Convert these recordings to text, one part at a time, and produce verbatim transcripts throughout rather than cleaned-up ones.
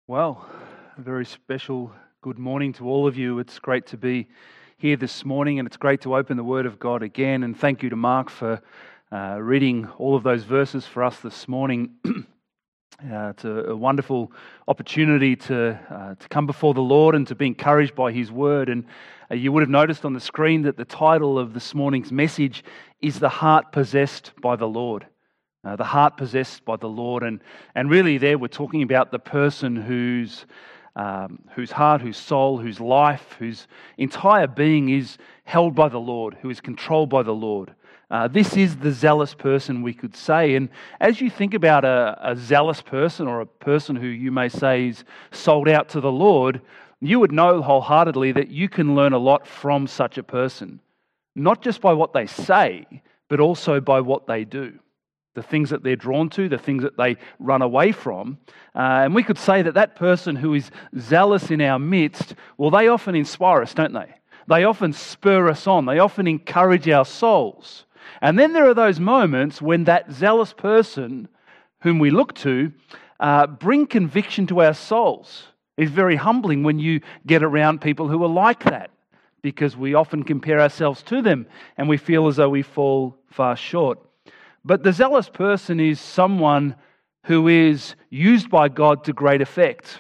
Well, a very special good morning to all of you. It's great to be here this morning, and it's great to open the Word of God again. And thank you to Mark for uh, reading all of those verses for us this morning. uh, it's a, a wonderful opportunity to uh, to come before the Lord and to be encouraged by His Word. And uh, you would have noticed on the screen that the title of this morning's message is "The Heart Possessed by the Lord." Uh, the heart possessed by the Lord, and and really there we're talking about the person whose um, whose heart, whose soul, whose life, whose entire being is held by the Lord, who is controlled by the Lord. Uh, this is the zealous person, we could say. And as you think about a, a zealous person, or a person who you may say is sold out to the Lord, you would know wholeheartedly that you can learn a lot from such a person, not just by what they say, but also by what they do. The things that they're drawn to, the things that they run away from. Uh, and we could say that that person who is zealous in our midst, well, they often inspire us, don't they? They often spur us on. They often encourage our souls. And then there are those moments when that zealous person whom we look to uh, bring conviction to our souls. It's very humbling when you get around people who are like that, because we often compare ourselves to them and we feel as though we fall far short. But the zealous person is someone who is used by God to great effect.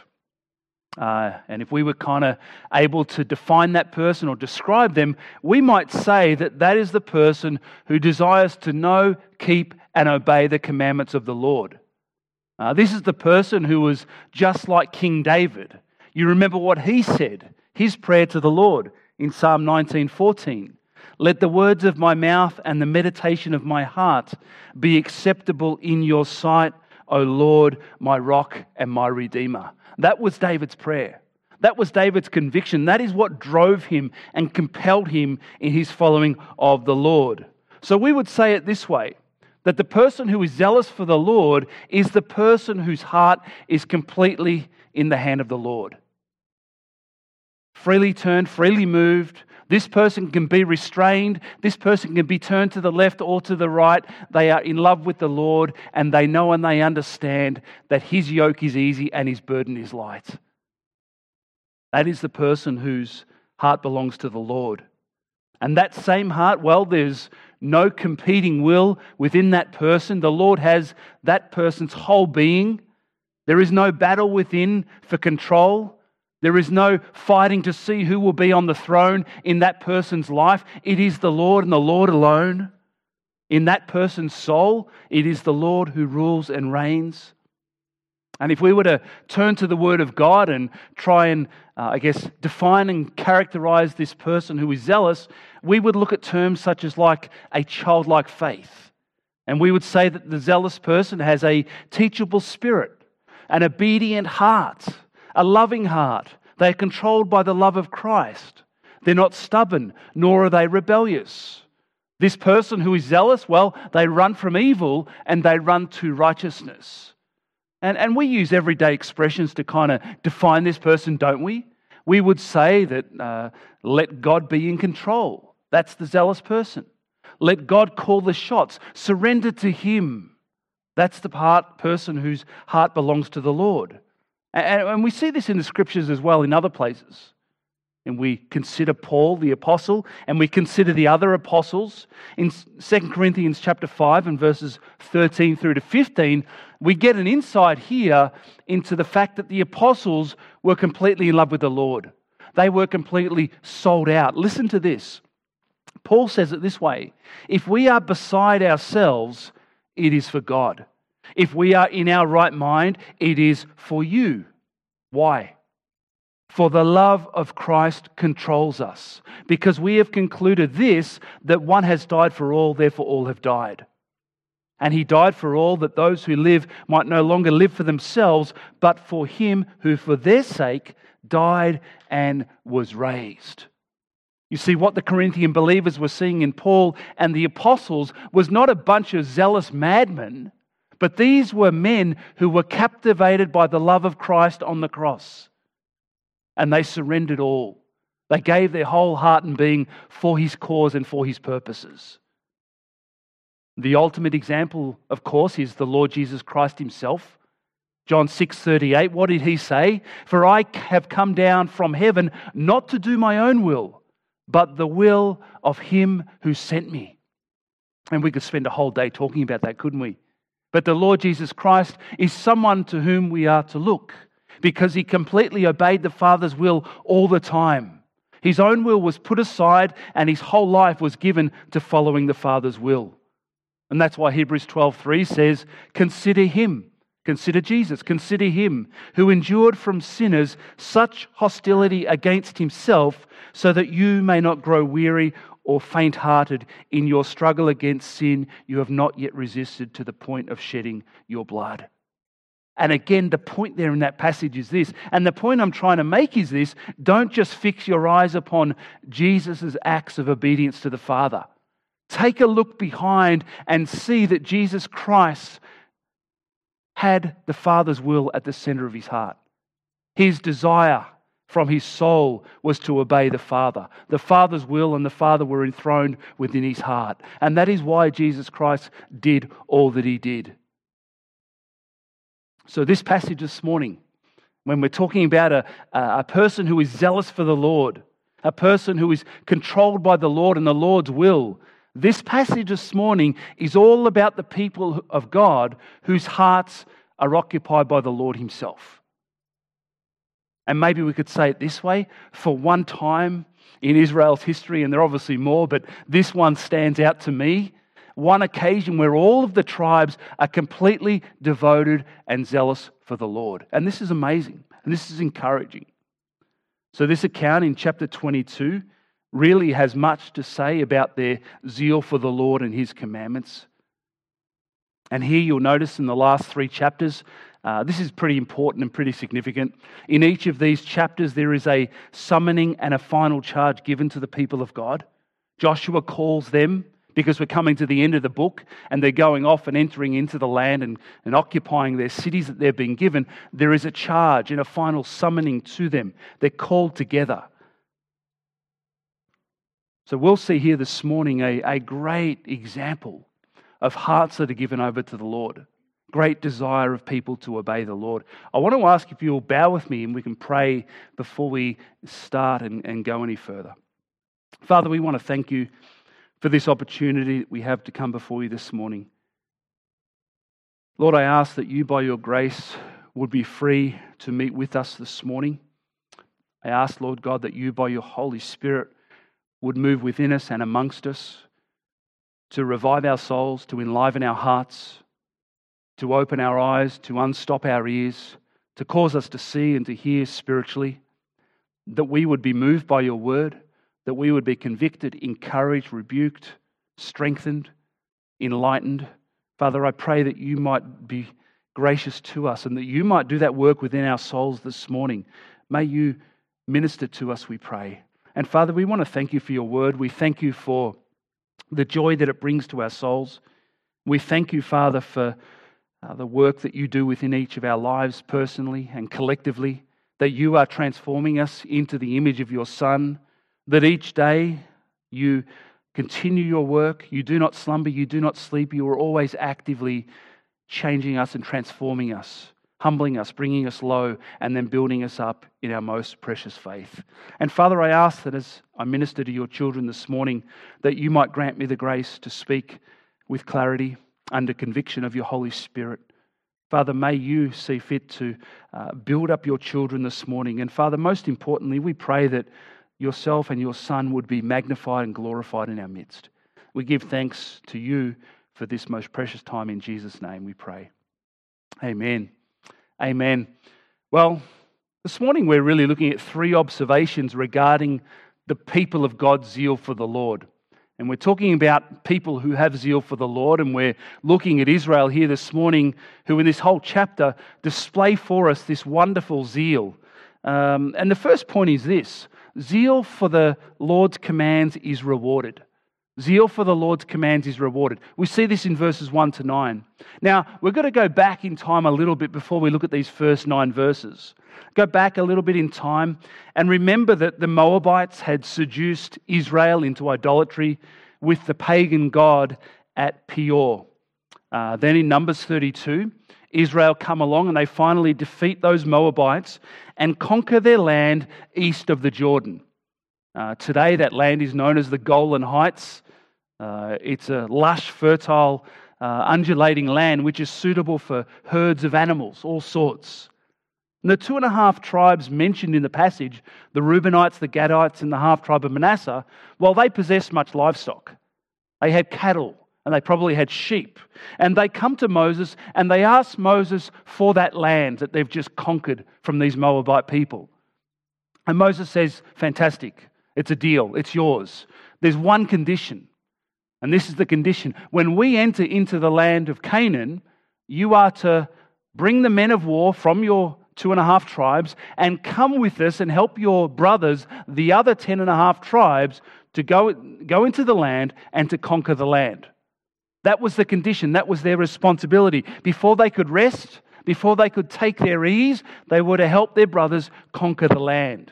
Uh, and if we were kind of able to define that person or describe them, we might say that that is the person who desires to know, keep, and obey the commandments of the Lord. Uh, this is the person who was just like King David. You remember what he said, his prayer to the Lord in Psalm nineteen fourteen. Let the words of my mouth and the meditation of my heart be acceptable in your sight, O Lord, my rock and my redeemer. That was David's prayer. That was David's conviction. That is what drove him and compelled him in his following of the Lord. So we would say it this way, that the person who is zealous for the Lord is the person whose heart is completely in the hand of the Lord. Freely turned, freely moved. This person can be restrained. This person can be turned to the left or to the right. They are in love with the Lord, and they know and they understand that His yoke is easy and His burden is light. That is the person whose heart belongs to the Lord. And that same heart, well, there's no competing will within that person. The Lord has that person's whole being. There is no battle within for control. There is no fighting to see who will be on the throne in that person's life. It is the Lord and the Lord alone. In that person's soul, it is the Lord who rules and reigns. And if we were to turn to the Word of God and try and, uh, I guess, define and characterize this person who is zealous, we would look at terms such as like a childlike faith. And we would say that the zealous person has a teachable spirit, an obedient heart, a loving heart. They are controlled by the love of Christ. They're not stubborn, nor are they rebellious. This person who is zealous, well, they run from evil and they run to righteousness. And, and we use everyday expressions to kind of define this person, don't we? We would say that uh, let God be in control. That's the zealous person. Let God call the shots. Surrender to Him. That's the part person whose heart belongs to the Lord. And we see this in the Scriptures as well in other places. And we consider Paul the apostle, and we consider the other apostles. In Second Corinthians chapter five and verses thirteen through to fifteen, we get an insight here into the fact that the apostles were completely in love with the Lord. They were completely sold out. Listen to this. Paul says it this way, if we are beside ourselves, it is for God. If we are in our right mind, it is for you. Why? For the love of Christ controls us, because we have concluded this, that one has died for all, therefore all have died. And He died for all, that those who live might no longer live for themselves, but for Him who for their sake died and was raised. You see, what the Corinthian believers were seeing in Paul and the apostles was not a bunch of zealous madmen, but these were men who were captivated by the love of Christ on the cross. And they surrendered all. They gave their whole heart and being for His cause and for His purposes. The ultimate example, of course, is the Lord Jesus Christ Himself. John six thirty-eight, what did he say? For I have come down from heaven not to do my own will, but the will of him who sent me. And we could spend a whole day talking about that, couldn't we? But the Lord Jesus Christ is someone to whom we are to look, because he completely obeyed the Father's will all the time. His own will was put aside and his whole life was given to following the Father's will. And that's why Hebrews twelve three says, consider him, consider Jesus, consider him who endured from sinners such hostility against himself, so that you may not grow weary or faint-hearted in your struggle against sin. You have not yet resisted to the point of shedding your blood. And again, the point there in that passage is this, and the point I'm trying to make is this: don't just fix your eyes upon Jesus' acts of obedience to the Father. Take a look behind and see that Jesus Christ had the Father's will at the center of his heart. His desire from his soul was to obey the Father. The Father's will and the Father were enthroned within his heart. And that is why Jesus Christ did all that he did. So this passage this morning, when we're talking about a, a person who is zealous for the Lord, a person who is controlled by the Lord and the Lord's will, this passage this morning is all about the people of God whose hearts are occupied by the Lord himself. And maybe we could say it this way: for one time in Israel's history, and there are obviously more, but this one stands out to me, one occasion where all of the tribes are completely devoted and zealous for the Lord. And this is amazing, and this is encouraging. So this account in chapter twenty-two really has much to say about their zeal for the Lord and his commandments. And here you'll notice in the last three chapters, uh, this is pretty important and pretty significant. In each of these chapters, there is a summoning and a final charge given to the people of God. Joshua calls them, because we're coming to the end of the book and they're going off and entering into the land and, and occupying their cities that they've been given. There is a charge and a final summoning to them. They're called together. So we'll see here this morning a, a great example of hearts that are given over to the Lord. Great desire of people to obey the Lord. I want to ask if you'll bow with me and we can pray before we start and, and go any further. Father, we want to thank you for this opportunity that we have to come before you this morning. Lord, I ask that you by your grace would be free to meet with us this morning. I ask, Lord God, that you by your Holy Spirit would move within us and amongst us to revive our souls, to enliven our hearts, to open our eyes, to unstop our ears, to cause us to see and to hear spiritually, that we would be moved by your word, that we would be convicted, encouraged, rebuked, strengthened, enlightened. Father, I pray that you might be gracious to us and that you might do that work within our souls this morning. May you minister to us, we pray. And Father, we want to thank you for your word. We thank you for the joy that it brings to our souls. We thank you, Father, for uh, the work that you do within each of our lives personally and collectively, that you are transforming us into the image of your Son, that each day you continue your work, you do not slumber, you do not sleep, you are always actively changing us and transforming us, humbling us, bringing us low, and then building us up in our most precious faith. And Father, I ask that as I minister to your children this morning, that you might grant me the grace to speak with clarity, under conviction of your Holy Spirit. Father, may you see fit to uh, build up your children this morning. And Father, most importantly, we pray that yourself and your Son would be magnified and glorified in our midst. We give thanks to you for this most precious time. In Jesus' name we pray. Amen. Amen. Well, this morning we're really looking at three observations regarding the people of God's zeal for the Lord. And we're talking about people who have zeal for the Lord, and we're looking at Israel here this morning, who in this whole chapter display for us this wonderful zeal. Um, and the first point is this: zeal for the Lord's commands is rewarded. Zeal for the Lord's commands is rewarded. We see this in verses one to nine. Now, we're going to go back in time a little bit before we look at these first nine verses. Go back a little bit in time and remember that the Moabites had seduced Israel into idolatry with the pagan god at Peor. Uh, then in Numbers thirty-two, Israel come along and they finally defeat those Moabites and conquer their land east of the Jordan. Uh, today, that land is known as the Golan Heights. Uh, it's a lush, fertile, uh, undulating land which is suitable for herds of animals, all sorts. And the two and a half tribes mentioned in the passage, the Reubenites, the Gadites, and the half tribe of Manasseh, well, they possessed much livestock. They had cattle, and they probably had sheep. And they come to Moses, and they ask Moses for that land that they've just conquered from these Moabite people. And Moses says, fantastic, it's a deal, it's yours. There's one condition, and this is the condition. When we enter into the land of Canaan, you are to bring the men of war from your two and a half tribes and come with us and help your brothers, the other ten and a half tribes, to go, go into the land and to conquer the land. That was the condition. That was their responsibility. Before they could rest, before they could take their ease, they were to help their brothers conquer the land.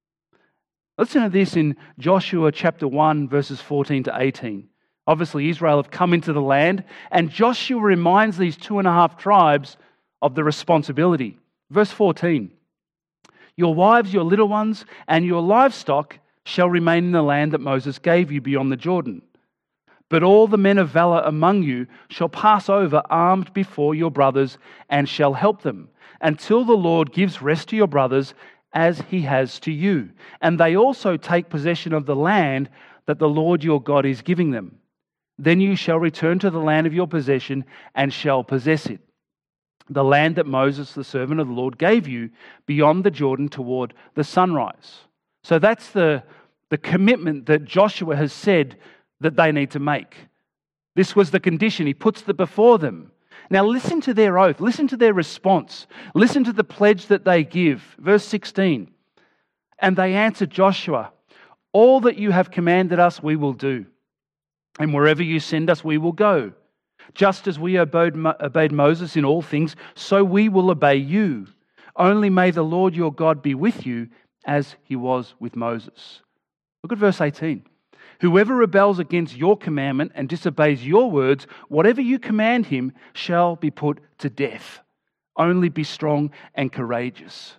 Listen to this in Joshua chapter one, verses fourteen to eighteen. Obviously, Israel have come into the land, and Joshua reminds these two and a half tribes of the responsibility. Verse fourteen, your wives, your little ones, and your livestock shall remain in the land that Moses gave you beyond the Jordan. But all the men of valor among you shall pass over armed before your brothers and shall help them, until the Lord gives rest to your brothers as he has to you. And they also take possession of the land that the Lord your God is giving them. Then you shall return to the land of your possession and shall possess it, the land that Moses, the servant of the Lord, gave you beyond the Jordan toward the sunrise. So that's the, the commitment that Joshua has said that they need to make. This was the condition. He puts it before them. Now listen to their oath. Listen to their response. Listen to the pledge that they give. Verse sixteen. And they answered Joshua, all that you have commanded us we will do, and wherever you send us we will go. Just as we obeyed, obeyed Moses in all things, so we will obey you. Only may the Lord your God be with you as he was with Moses. Look at verse eighteen. Whoever rebels against your commandment and disobeys your words, whatever you command him shall be put to death. Only be strong and courageous.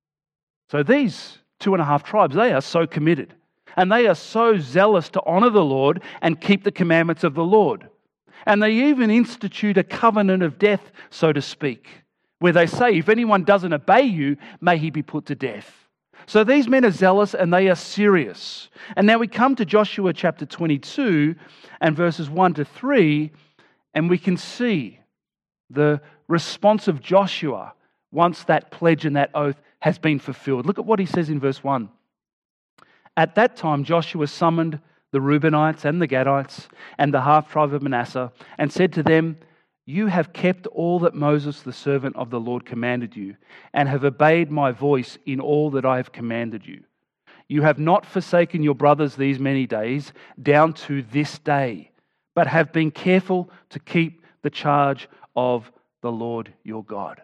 So these two and a half tribes, they are so committed. And they are so zealous to honor the Lord and keep the commandments of the Lord. And they even institute a covenant of death, so to speak, where they say, if anyone doesn't obey you, may he be put to death. So these men are zealous and they are serious. And now we come to Joshua chapter twenty-two and verses one to three, and we can see the response of Joshua once that pledge and that oath has been fulfilled. Look at what he says in verse one. At that time Joshua summoned the Reubenites and the Gadites and the half-tribe of Manasseh and said to them, you have kept all that Moses, the servant of the Lord, commanded you, and have obeyed my voice in all that I have commanded you. You have not forsaken your brothers these many days, down to this day, but have been careful to keep the charge of the Lord your God.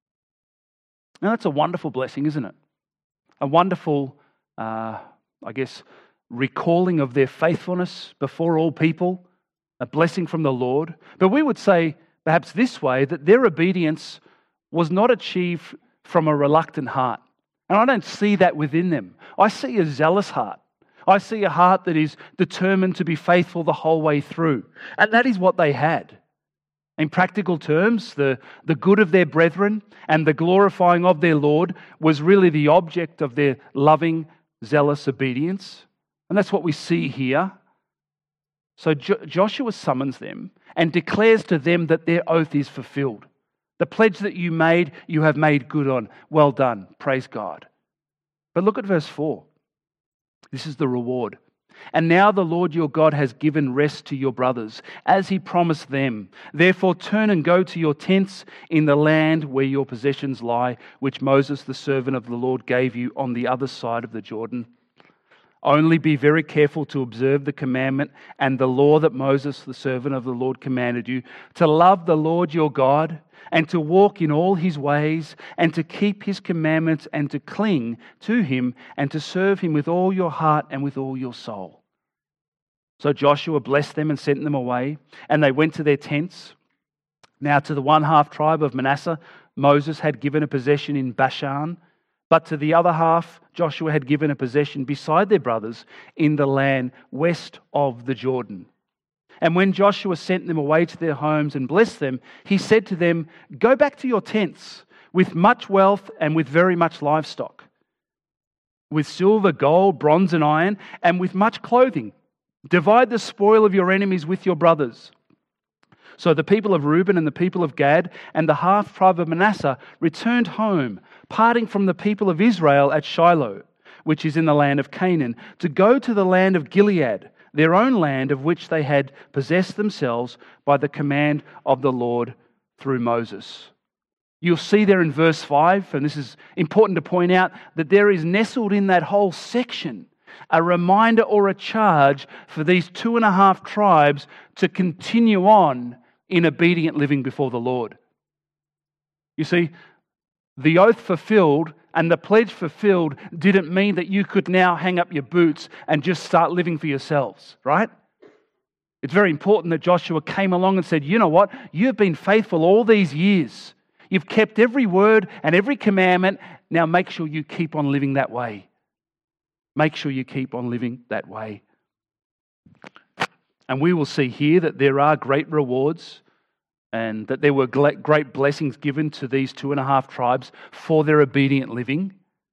Now that's a wonderful blessing, isn't it? A wonderful, uh, I guess, recalling of their faithfulness before all people, a blessing from the Lord. But we would say, perhaps this way, that their obedience was not achieved from a reluctant heart. And I don't see that within them. I see a zealous heart. I see a heart that is determined to be faithful the whole way through. And that is what they had. In practical terms, the, the good of their brethren and the glorifying of their Lord was really the object of their loving, zealous obedience. And that's what we see here. So jo- Joshua summons them and declares to them that their oath is fulfilled. The pledge that you made, you have made good on. Well done. Praise God. But look at verse four. This is the reward. And now the Lord your God has given rest to your brothers, as he promised them. Therefore turn and go to your tents in the land where your possessions lie, which Moses, the servant of the Lord, gave you on the other side of the Jordan. Only be very careful to observe the commandment and the law that Moses, the servant of the Lord, commanded you, to love the Lord your God and to walk in all his ways and to keep his commandments and to cling to him and to serve him with all your heart and with all your soul. So Joshua blessed them and sent them away, and they went to their tents. Now to the one half tribe of Manasseh, Moses had given a possession in Bashan, but to the other half, Joshua had given a possession beside their brothers in the land west of the Jordan. And when Joshua sent them away to their homes and blessed them, he said to them, "Go back to your tents with much wealth and with very much livestock, with silver, gold, bronze and iron, and with much clothing. Divide the spoil of your enemies with your brothers." So the people of Reuben and the people of Gad and the half tribe of Manasseh returned home, parting from the people of Israel at Shiloh, which is in the land of Canaan, to go to the land of Gilead, their own land of which they had possessed themselves by the command of the Lord through Moses. You'll see there in verse five, and this is important to point out, that there is nestled in that whole section a reminder or a charge for these two and a half tribes to continue on in obedient living before the Lord. You see, the oath fulfilled and the pledge fulfilled didn't mean that you could now hang up your boots and just start living for yourselves, right? It's very important that Joshua came along and said, you know what? You've been faithful all these years. You've kept every word and every commandment. Now make sure you keep on living that way. Make sure you keep on living that way. And we will see here that there are great rewards and that there were great blessings given to these two and a half tribes for their obedient living.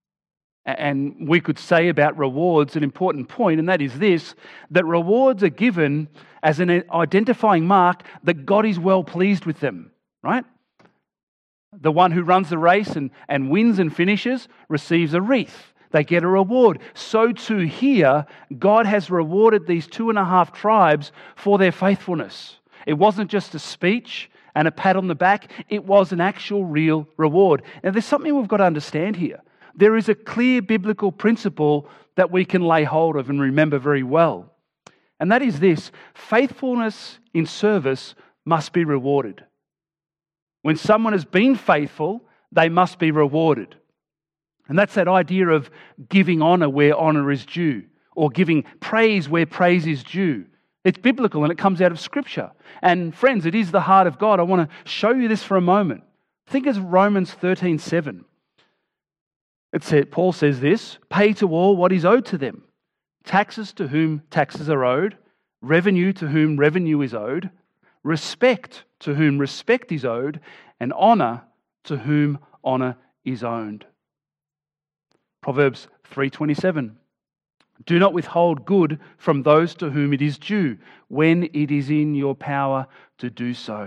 And we could say about rewards an important point, and that is this, that rewards are given as an identifying mark that God is well pleased with them, right? The one who runs the race and, and wins and finishes receives a wreath. They get a reward. So too here, God has rewarded these two and a half tribes for their faithfulness. It wasn't just a speech and a pat on the back. It was an actual real reward. Now there's something we've got to understand here. There is a clear biblical principle that we can lay hold of and remember very well. And that is this: faithfulness in service must be rewarded. When someone has been faithful, they must be rewarded. And that's that idea of giving honour where honour is due, or giving praise where praise is due. It's biblical and it comes out of Scripture. And friends, it is the heart of God. I want to show you this for a moment. Think of Romans thirteen seven. It said, Paul says this: "Pay to all what is owed to them. Taxes to whom taxes are owed, revenue to whom revenue is owed, respect to whom respect is owed, and honour to whom honour is owned." Proverbs three twenty-seven. "Do not withhold good from those to whom it is due, when it is in your power to do so."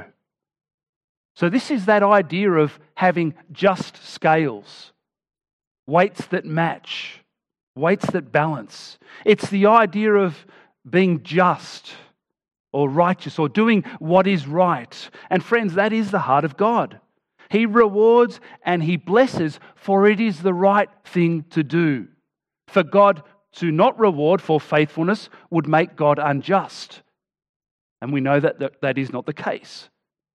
So this is that idea of having just scales, weights that match, weights that balance. It's the idea of being just or righteous or doing what is right. And friends, that is the heart of God. He rewards and He blesses, for it is the right thing to do. For God to not reward for faithfulness would make God unjust. And we know that that, that is not the case.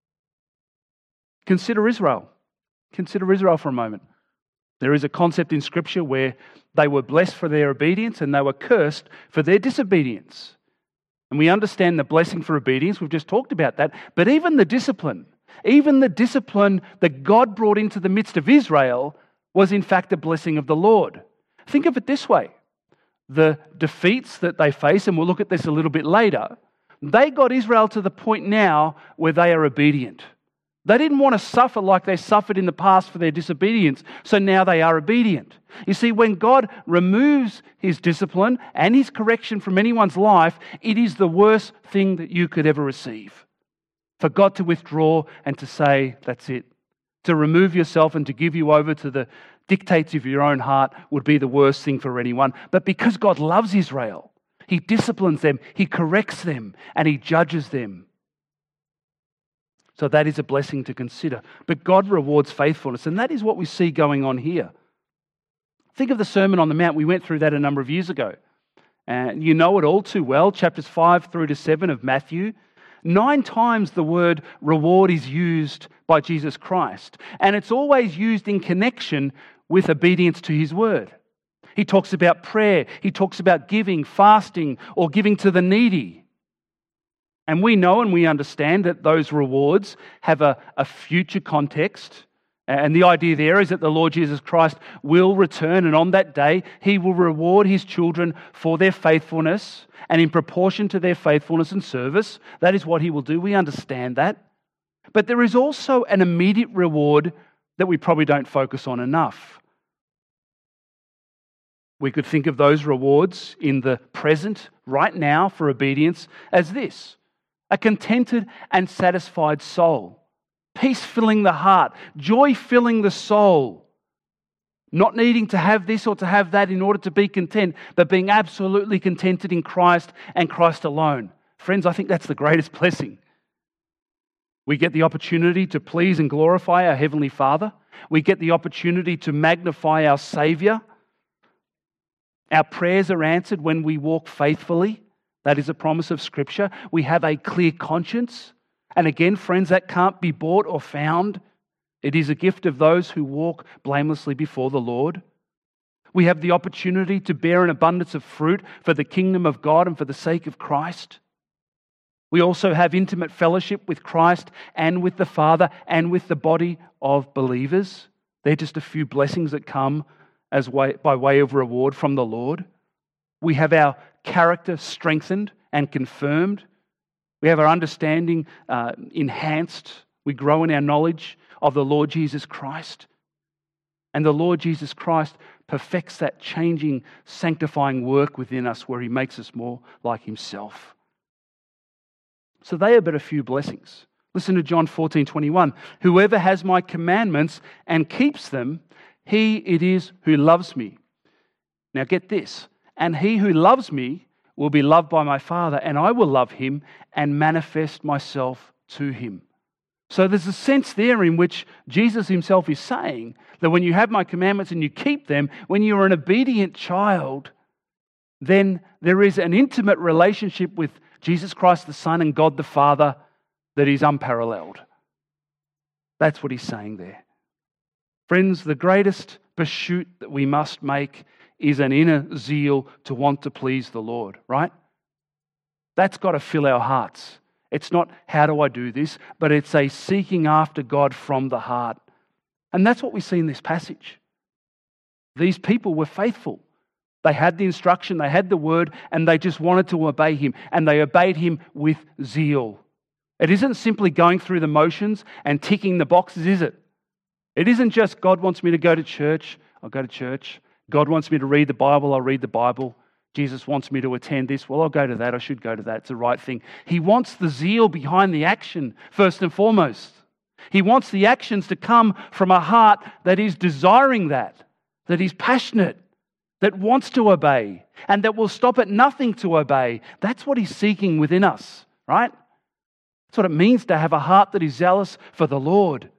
Consider Israel. Consider Israel for a moment. There is a concept in Scripture where they were blessed for their obedience and they were cursed for their disobedience. And we understand the blessing for obedience. We've just talked about that. But even the discipline, even the discipline that God brought into the midst of Israel was in fact a blessing of the Lord. Think of it this way. The defeats that they face, and we'll look at this a little bit later, they got Israel to the point now where they are obedient. They didn't want to suffer like they suffered in the past for their disobedience, so now they are obedient. You see, when God removes His discipline and His correction from anyone's life, it is the worst thing that you could ever receive. For God to withdraw and to say, that's it. To remove yourself and to give you over to the dictates of your own heart would be the worst thing for anyone. But because God loves Israel, He disciplines them, He corrects them, and He judges them. So that is a blessing to consider. But God rewards faithfulness, and that is what we see going on here. Think of the Sermon on the Mount. We went through that a number of years ago. And you know it all too well, chapters five through to seven of Matthew. Nine times the word reward is used by Jesus Christ, and it's always used in connection with obedience to His word. He talks about prayer, He talks about giving, fasting, or giving to the needy. And we know and we understand that those rewards have a, a future context. And the idea there is that the Lord Jesus Christ will return, and on that day, he will reward his children for their faithfulness, and in proportion to their faithfulness and service. That is what he will do. We understand that. But there is also an immediate reward that we probably don't focus on enough. We could think of those rewards in the present, right now, for obedience as this: a contented and satisfied soul, peace filling the heart, joy filling the soul, not needing to have this or to have that in order to be content, but being absolutely contented in Christ and Christ alone. Friends, I think that's the greatest blessing. We get the opportunity to please and glorify our Heavenly Father. We get the opportunity to magnify our Saviour. Our prayers are answered when we walk faithfully. That is a promise of Scripture. We have a clear conscience. And again, friends, that can't be bought or found. It is a gift of those who walk blamelessly before the Lord. We have the opportunity to bear an abundance of fruit for the kingdom of God and for the sake of Christ. We also have intimate fellowship with Christ and with the Father and with the body of believers. They're just a few blessings that come as way, by way of reward from the Lord. We have our character strengthened and confirmed. We have our understanding uh, enhanced. We grow in our knowledge of the Lord Jesus Christ. And the Lord Jesus Christ perfects that changing, sanctifying work within us where he makes us more like himself. So they are but a few blessings. Listen to John fourteen twenty-one. Whoever has my commandments and keeps them, he it is who loves me. Now get this. And he who loves me will be loved by my Father, and I will love him and manifest myself to him. So there's a sense there in which Jesus himself is saying that when you have my commandments and you keep them, when you're an obedient child, then there is an intimate relationship with Jesus Christ the Son and God the Father that is unparalleled. That's what he's saying there. Friends, the greatest pursuit that we must make is an inner zeal to want to please the Lord, right? That's got to fill our hearts. It's not, how do I do this? But it's a seeking after God from the heart. And that's what we see in this passage. These people were faithful. They had the instruction, they had the word, and they just wanted to obey him. And they obeyed him with zeal. It isn't simply going through the motions and ticking the boxes, is it? It isn't just God wants me to go to church, I'll go to church. God wants me to read the Bible, I'll read the Bible. Jesus wants me to attend this, well, I'll go to that, I should go to that, it's the right thing. He wants the zeal behind the action, first and foremost. He wants the actions to come from a heart that is desiring that, that is passionate, that wants to obey, and that will stop at nothing to obey. That's what he's seeking within us, right? That's what it means to have a heart that is zealous for the Lord.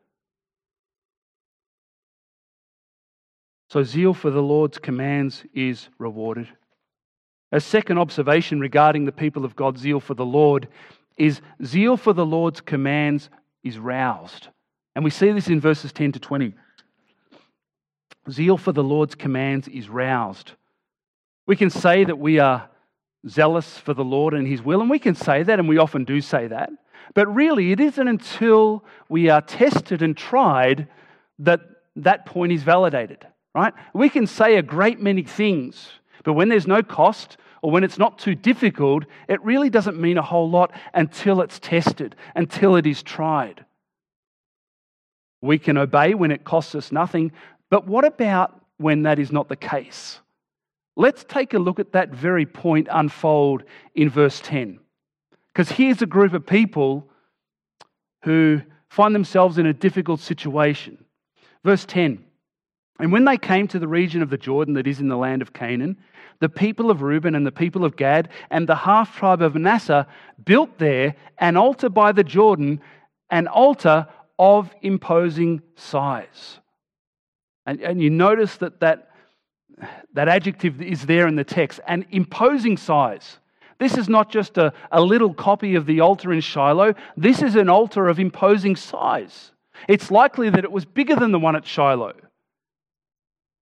So zeal for the Lord's commands is rewarded. A second observation regarding the people of God's zeal for the Lord is zeal for the Lord's commands is roused. And we see this in verses ten to twenty. Zeal for the Lord's commands is roused. We can say that we are zealous for the Lord and his will, and we can say that, and we often do say that. But really, it isn't until we are tested and tried that that point is validated. Right? We can say a great many things, but when there's no cost or when it's not too difficult, it really doesn't mean a whole lot until it's tested, until it is tried. We can obey when it costs us nothing, but what about when that is not the case? Let's take a look at that very point unfold in verse ten. Because here's a group of people who find themselves in a difficult situation. Verse ten. And when they came to the region of the Jordan that is in the land of Canaan, the people of Reuben and the people of Gad and the half-tribe of Manasseh built there an altar by the Jordan, an altar of imposing size. And, and you notice that, that that adjective is there in the text, an imposing size. This is not just a, a little copy of the altar in Shiloh. This is an altar of imposing size. It's likely that it was bigger than the one at Shiloh.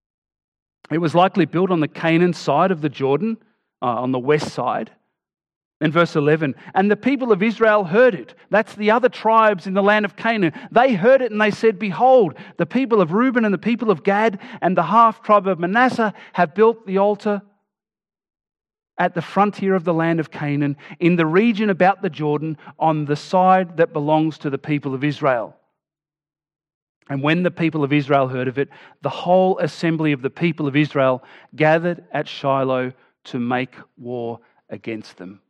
It was likely built on the Canaan side of the Jordan, uh, on the west side. In verse eleven, and the people of Israel heard it. That's the other tribes in the land of Canaan. They heard it and they said, behold, the people of Reuben and the people of Gad and the half tribe of Manasseh have built the altar at the frontier of the land of Canaan, in the region about the Jordan, on the side that belongs to the people of Israel. And when the people of Israel heard of it, the whole assembly of the people of Israel gathered at Shiloh to make war against them.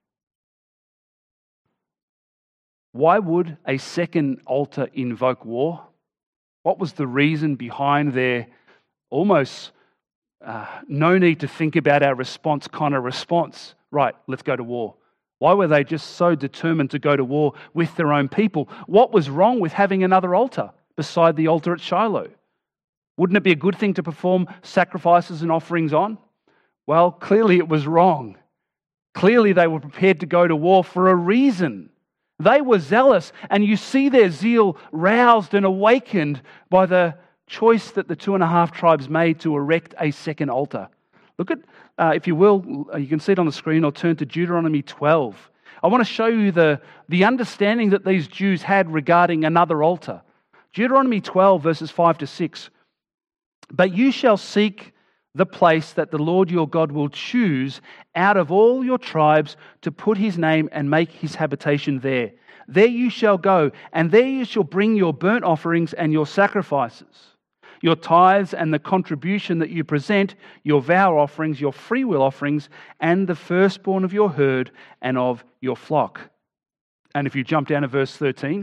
Why would a second altar invoke war? What was the reason behind their almost uh, no need to think about our response kind of response? Right, let's go to war. Why were they just so determined to go to war with their own people? What was wrong with having another altar beside the altar at Shiloh? Wouldn't it be a good thing to perform sacrifices and offerings on? Well, clearly it was wrong. Clearly they were prepared to go to war for a reason. They were zealous, and you see their zeal roused and awakened by the choice that the two and a half tribes made to erect a second altar. Look at, uh, if you will, you can see it on the screen, or turn to Deuteronomy twelve. I want to show you the, the understanding that these Jews had regarding another altar. Deuteronomy twelve, verses five to six. But you shall seek the place that the Lord your God will choose out of all your tribes to put his name and make his habitation there. There you shall go, and there you shall bring your burnt offerings and your sacrifices, your tithes and the contribution that you present, your vow offerings, your freewill offerings, and the firstborn of your herd and of your flock. And if you jump down to verse thirteen,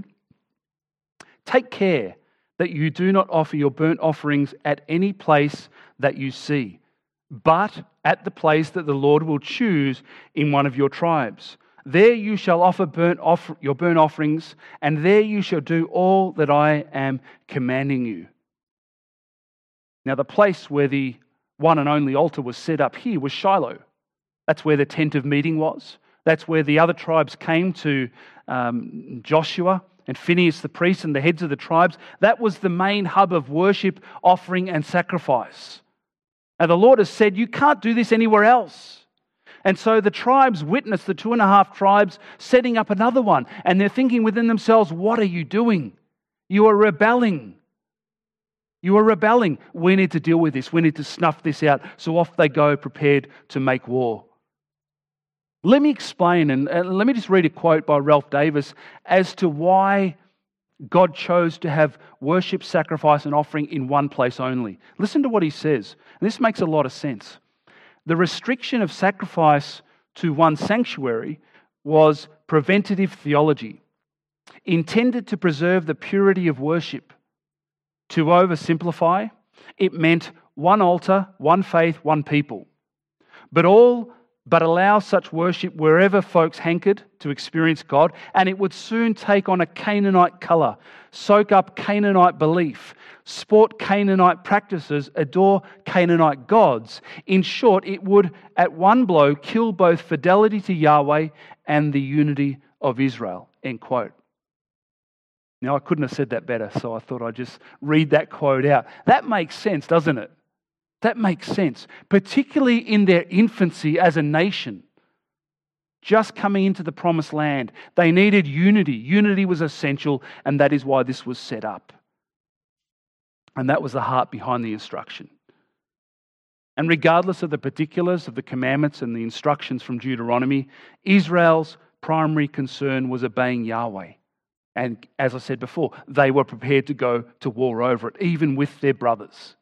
take care that you do not offer your burnt offerings at any place that you see, but at the place that the Lord will choose in one of your tribes. There you shall offer burnt off- your burnt offerings, and there you shall do all that I am commanding you. Now, the place where the one and only altar was set up here was Shiloh. That's where the tent of meeting was. That's where the other tribes came to um, Joshua and Phinehas the priest and the heads of the tribes. That was the main hub of worship, offering and sacrifice. Now the Lord has said, you can't do this anywhere else. And so the tribes witness the two and a half tribes setting up another one. And they're thinking within themselves, what are you doing? You are rebelling. You are rebelling. We need to deal with this. We need to snuff this out. So off they go, prepared to make war. Let me explain, and let me just read a quote by Ralph Davis as to why God chose to have worship, sacrifice, and offering in one place only. Listen to what he says. And this makes a lot of sense. The restriction of sacrifice to one sanctuary was preventative theology, intended to preserve the purity of worship. To oversimplify, it meant one altar, one faith, one people. But all but allow such worship wherever folks hankered to experience God, and it would soon take on a Canaanite colour, soak up Canaanite belief, sport Canaanite practices, adore Canaanite gods. In short, it would at one blow kill both fidelity to Yahweh and the unity of Israel. End quote. Now, I couldn't have said that better, so I thought I'd just read that quote out. That makes sense, doesn't it? That makes sense, particularly in their infancy as a nation, just coming into the promised land. They needed unity. Unity was essential, and that is why this was set up. And that was the heart behind the instruction. And regardless of the particulars of the commandments and the instructions from Deuteronomy, Israel's primary concern was obeying Yahweh. And as I said before, they were prepared to go to war over it, even with their brothers.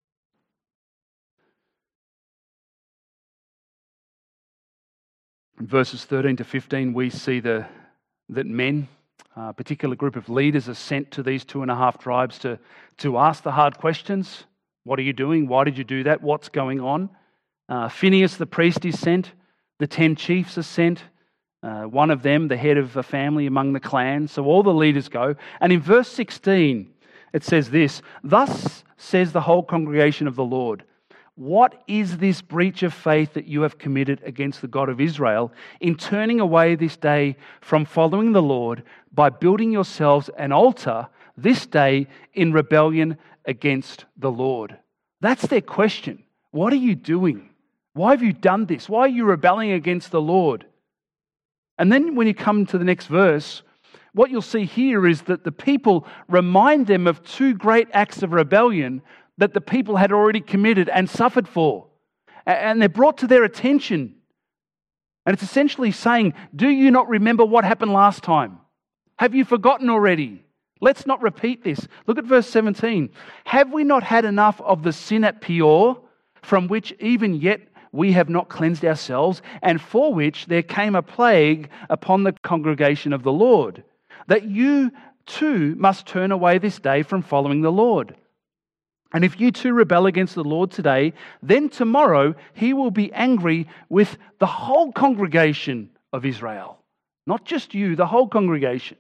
In verses thirteen to fifteen, we see the, that men, a particular group of leaders, are sent to these two and a half tribes to, to ask the hard questions. What are you doing? Why did you do that? What's going on? Uh, Phinehas the priest is sent. The ten chiefs are sent. Uh, one of them, the head of a family among the clans. So all the leaders go. And in verse sixteen, it says this, "Thus says the whole congregation of the Lord, what is this breach of faith that you have committed against the God of Israel in turning away this day from following the Lord by building yourselves an altar this day in rebellion against the Lord?" That's their question. What are you doing? Why have you done this? Why are you rebelling against the Lord? And then when you come to the next verse, what you'll see here is that the people remind them of two great acts of rebellion that the people had already committed and suffered for. And they're brought to their attention. And it's essentially saying, do you not remember what happened last time? Have you forgotten already? Let's not repeat this. Look at verse seventeen. Have we not had enough of the sin at Peor, from which even yet we have not cleansed ourselves, and for which there came a plague upon the congregation of the Lord, that you too must turn away this day from following the Lord? And if you too rebel against the Lord today, then tomorrow he will be angry with the whole congregation of Israel. Not just you, the whole congregation.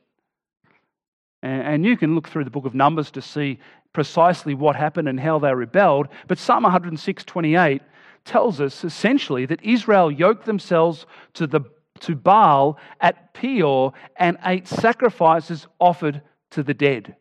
And you can look through the book of Numbers to see precisely what happened and how they rebelled. But Psalm one oh six twenty-eight tells us essentially that Israel yoked themselves to the to Baal at Peor and ate sacrifices offered to the dead.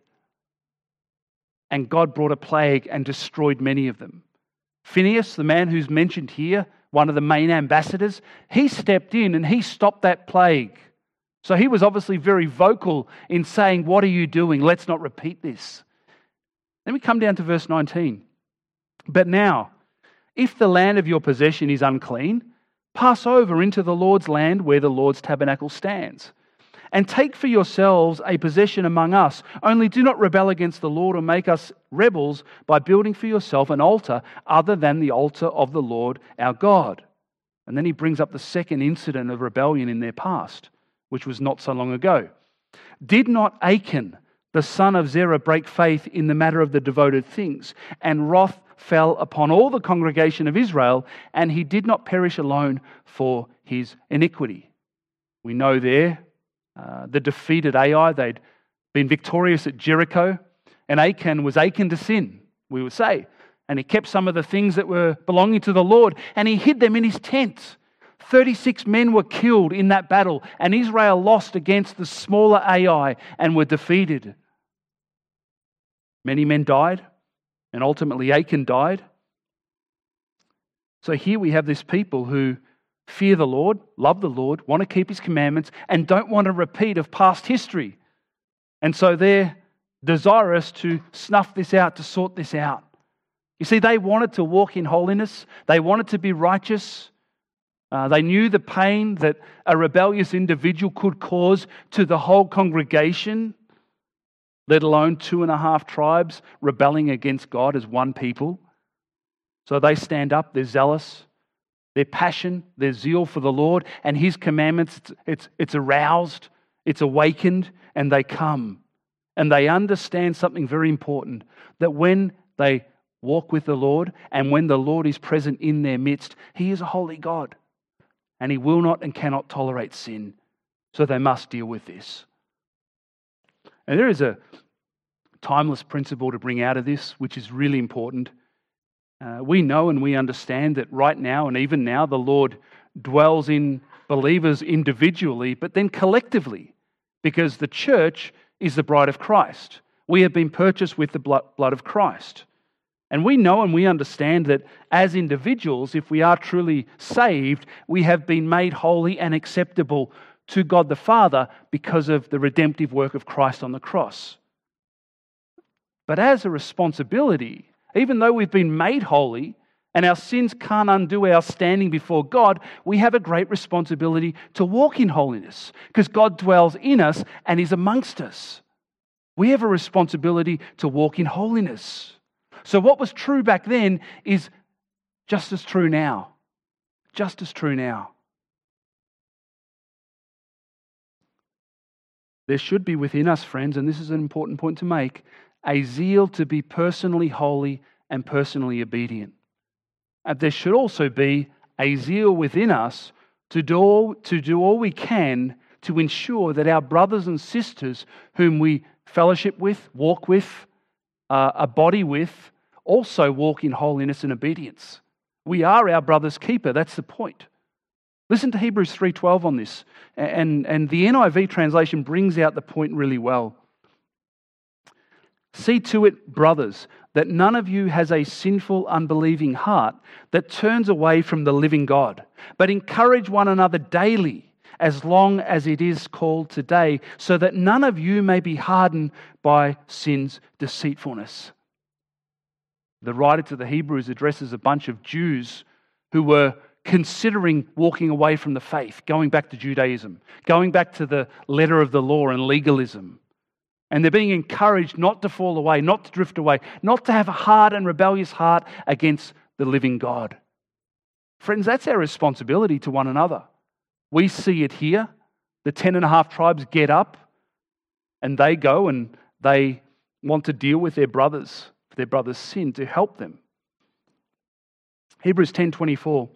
And God brought a plague and destroyed many of them. Phinehas, the man who's mentioned here, one of the main ambassadors, he stepped in and he stopped that plague. So he was obviously very vocal in saying, what are you doing? Let's not repeat this. Then we come down to verse nineteen. But now, if the land of your possession is unclean, pass over into the Lord's land where the Lord's tabernacle stands, and take for yourselves a possession among us. Only do not rebel against the Lord or make us rebels by building for yourself an altar other than the altar of the Lord our God. And then he brings up the second incident of rebellion in their past, which was not so long ago. Did not Achan, the son of Zerah, break faith in the matter of the devoted things? And wrath fell upon all the congregation of Israel, and he did not perish alone for his iniquity. We know there, uh, the defeated Ai, they'd been victorious at Jericho, and Achan was Achan to sin, we would say. And he kept some of the things that were belonging to the Lord, and he hid them in his tent. thirty-six men were killed in that battle, and Israel lost against the smaller Ai and were defeated. Many men died, and ultimately Achan died. So here we have this people who fear the Lord, love the Lord, want to keep his commandments, and don't want a repeat of past history. And so they're desirous to snuff this out, to sort this out. You see, they wanted to walk in holiness. They wanted to be righteous. Uh, they knew the pain that a rebellious individual could cause to the whole congregation, let alone two and a half tribes rebelling against God as one people. So they stand up, they're zealous, their passion, their zeal for the Lord and his commandments, it's, it's, it's aroused, it's awakened, and they come. And they understand something very important, that when they walk with the Lord and when the Lord is present in their midst, he is a holy God. And he will not and cannot tolerate sin. So they must deal with this. And there is a timeless principle to bring out of this, which is really important. Uh, we know and we understand that right now and even now the Lord dwells in believers individually, but then collectively, because the church is the bride of Christ. We have been purchased with the blood of Christ. And we know and we understand that as individuals, if we are truly saved, we have been made holy and acceptable to God the Father because of the redemptive work of Christ on the cross. But as a responsibility, even though we've been made holy and our sins can't undo our standing before God, we have a great responsibility to walk in holiness because God dwells in us and is amongst us. We have a responsibility to walk in holiness. So what was true back then is just as true now. Just as true now. There should be within us, friends, and this is an important point to make, a zeal to be personally holy and personally obedient. And there should also be a zeal within us to do all, to do all we can to ensure that our brothers and sisters whom we fellowship with, walk with, uh, a body with, also walk in holiness and obedience. We are our brother's keeper. That's the point. Listen to Hebrews three twelve on this. And, and the N I V translation brings out the point really well. See to it, brothers, that none of you has a sinful, unbelieving heart that turns away from the living God, but encourage one another daily, as long as it is called today, so that none of you may be hardened by sin's deceitfulness. The writer to the Hebrews addresses a bunch of Jews who were considering walking away from the faith, going back to Judaism, going back to the letter of the law and legalism. And they're being encouraged not to fall away, not to drift away, not to have a hard and rebellious heart against the living God. Friends, that's our responsibility to one another. We see it here. The ten and a half tribes get up and they go and they want to deal with their brothers, their brothers' sin, to help them. Hebrews ten twenty-four.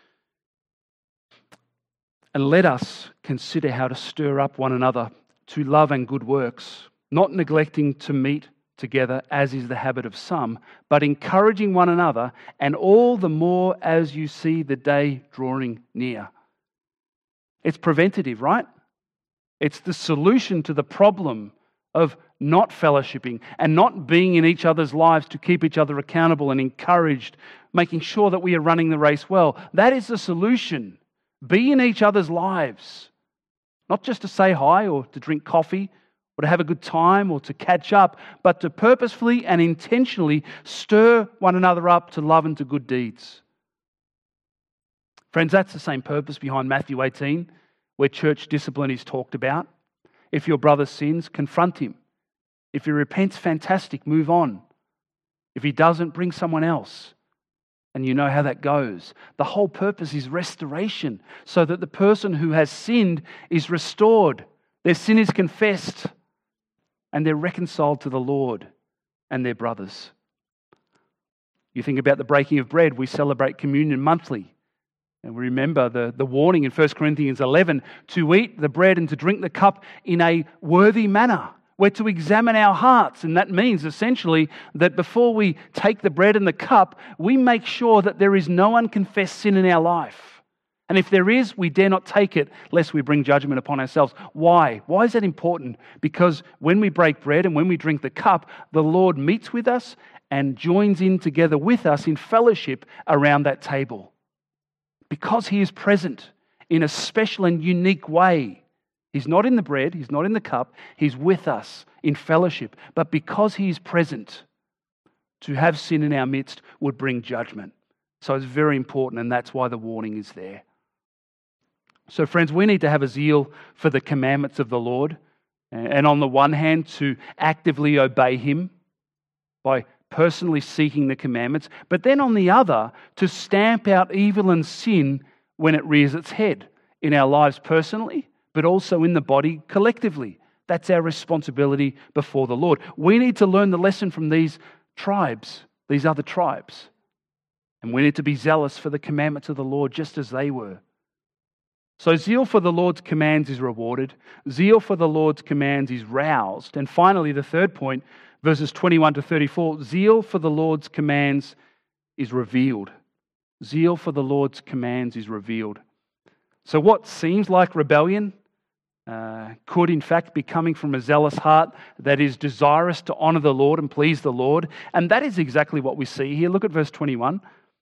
And let us consider how to stir up one another to love and good works, not neglecting to meet together as is the habit of some, but encouraging one another, and all the more as you see the day drawing near. It's preventative, right? It's the solution to the problem of not fellowshipping and not being in each other's lives to keep each other accountable and encouraged, making sure that we are running the race well. That is the solution. Be in each other's lives, not just to say hi or to drink coffee or to have a good time or to catch up, but to purposefully and intentionally stir one another up to love and to good deeds. Friends, that's the same purpose behind Matthew eighteen, where church discipline is talked about. If your brother sins, confront him. If he repents, fantastic, move on. If he doesn't, bring someone else. And you know how that goes. The whole purpose is restoration, so that the person who has sinned is restored. Their sin is confessed, and they're reconciled to the Lord and their brothers. You think about the breaking of bread. We celebrate communion monthly. And we remember the, the warning in First Corinthians eleven to eat the bread and to drink the cup in a worthy manner. We're to examine our hearts, and that means essentially that before we take the bread and the cup, we make sure that there is no unconfessed sin in our life. And if there is, we dare not take it lest we bring judgment upon ourselves. Why? Why is that important? Because when we break bread and when we drink the cup, the Lord meets with us and joins in together with us in fellowship around that table. Because He is present in a special and unique way. He's not in the bread, He's not in the cup, He's with us in fellowship. But because He is present, to have sin in our midst would bring judgment. So it's very important, and that's why the warning is there. So friends, we need to have a zeal for the commandments of the Lord. And on the one hand, to actively obey Him by personally seeking the commandments. But then on the other, to stamp out evil and sin when it rears its head in our lives personally, but also in the body collectively. That's our responsibility before the Lord. We need to learn the lesson from these tribes, these other tribes. And we need to be zealous for the commandments of the Lord just as they were. So zeal for the Lord's commands is rewarded. Zeal for the Lord's commands is roused. And finally, the third point, verses twenty-one to thirty-four, zeal for the Lord's commands is revealed. Zeal for the Lord's commands is revealed. So what seems like rebellion uh, could in fact be coming from a zealous heart that is desirous to honor the Lord and please the Lord. And that is exactly what we see here. Look at verse twenty-one.